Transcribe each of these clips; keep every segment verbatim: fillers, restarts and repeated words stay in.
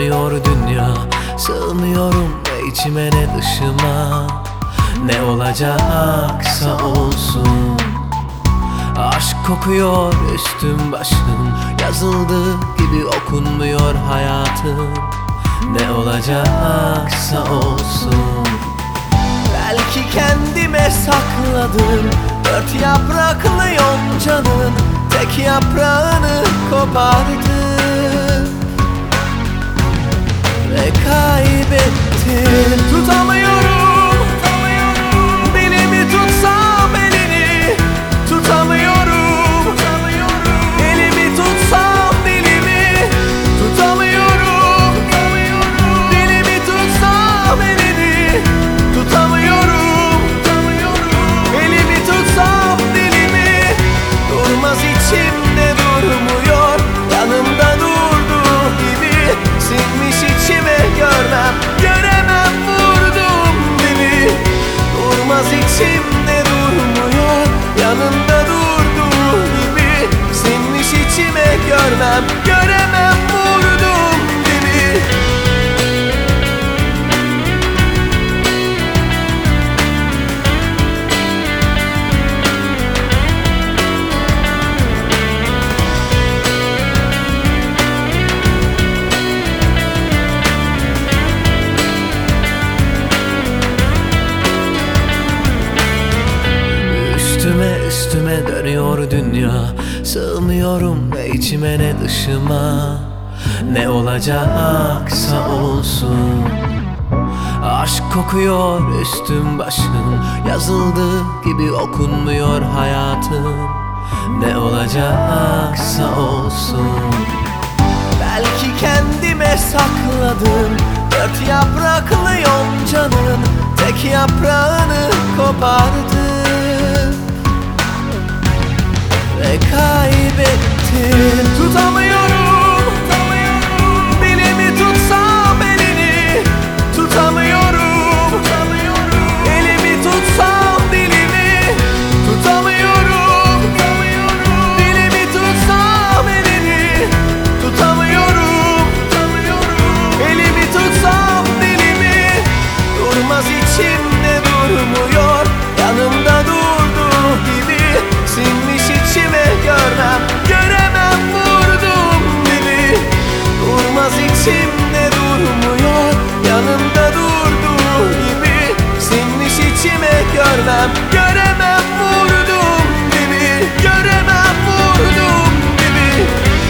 dönüyor dünya. Sığmıyorum ne içime ne dışıma. Ne olacaksa olsun. Aşk kokuyor üstüm başım. Yazıldığı gibi okunmuyor hayatım. Ne olacaksa olsun. Belki kendime sakladım dört yapraklı yoncanın tek yaprağını kopardım ve kaybettim. Tutamıyorum, dilimi tutsam elini. Tutamıyorum, elimi tutsam dilimi. Tutamıyorum, dilimi tutsam elini. Tutamıyorum, elimi tutsam dilimi. Durmaz içimde durmuyor, yanımda durduğu gibi. Sinmiş içime görmem, göremem vurdum dibi. Durmaz içimde durmuyor, yanımda durduğu gibi. Sinmiş içime görmem, göremem vurdum dibi. Üstüme üstüme dönüyor dünya. Sığmıyorum ne içime ne dışıma. Ne olacaksa olsun. Aşk kokuyor üstüm başım. Yazıldığı gibi okunmuyor hayatım. Ne olacaksa olsun. Belki kendime sakladım dört yapraklı yoncanın tek yaprağını kopardım ve kaybettim. Tutamıyorum, dilimi tutsam elini. Tutamıyorum, elimi tutsam dilimi. Tutamıyorum, dilimi tutsam elini. Tutamıyorum, elimi tutsam dilimi. Durmaz içimde durmuyor, yanımda durduğu gibi. Sinmiş içime görmem, göremem vurdum dibi. Durmaz içimde durmuyor, yanımda durduğu gibi. Sinmiş içime görmem, göremem vurdum dibi. Göremem vurdum dibi.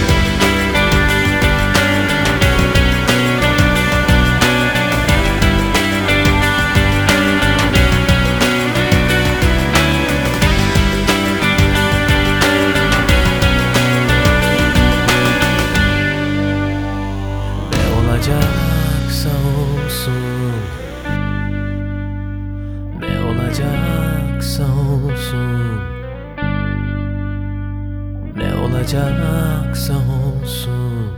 Olacaksa olsun. Ne olacaksa olsun. Ne olacaksa olsun.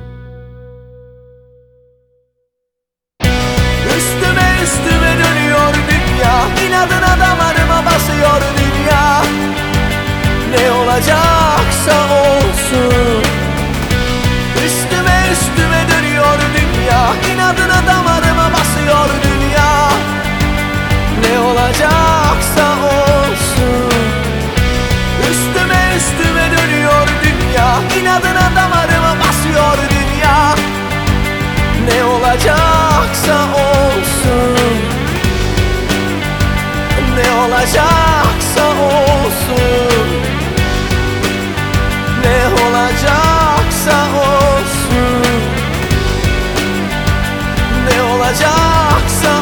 Üstüme üstüme dönüyor dünya. İnadına damarıma basıyor dünya. Ne olacaksa olsun. Üstüme üstüme dönüyor dünya. İnadına damarıma basıyor dünya. Ne olacaksa olsun. Üstüme üstüme dönüyor dünya. İnadına damarıma basıyor dünya. Ne olacaksa olsun. Ne olacaksa olsun. Ne olacaksa olsun. Ne olacaksa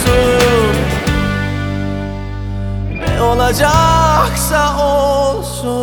olsun. Ne olacaksa olsun.